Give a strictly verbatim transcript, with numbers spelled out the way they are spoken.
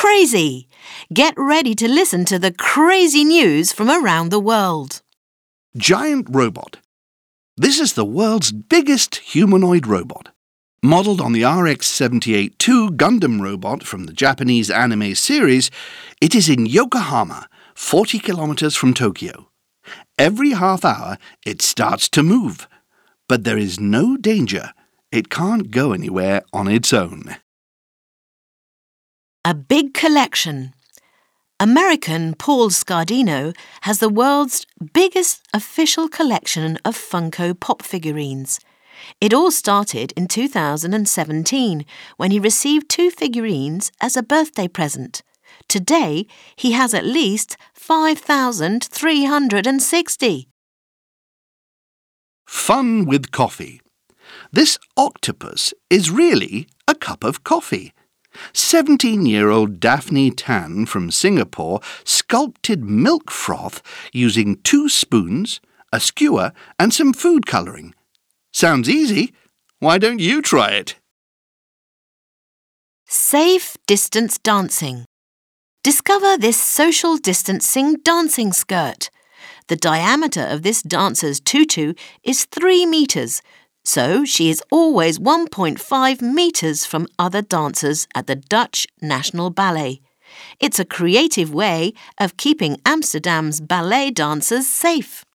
crazy. Get ready to listen to the crazy news from around the world. Giant robot. This is the world's biggest humanoid robot. Modelled on the R X seventy-eight two Gundam robot from the Japanese anime series, it is in Yokohama, forty kilometers from Tokyo. Every half hour it starts to move, but there is no danger. It can't go anywhere on its own. A big collection. American Paul Scardino has the world's biggest official collection of Funko Pop figurines. It all started in two thousand seventeen when he received two figurines as a birthday present. Today, he has at least five thousand three hundred sixty. Fun with coffee. This octopus is really a cup of coffee. seventeen-year-old Daphne Tan from Singapore sculpted milk froth using two spoons, a skewer and some food colouring. Sounds easy. Why don't you try it? Safe distance dancing. Discover this social distancing dancing skirt. The diameter of this dancer's tutu is three metres, so she is always one point five metres from other dancers at the Dutch National Ballet. It's a creative way of keeping Amsterdam's ballet dancers safe.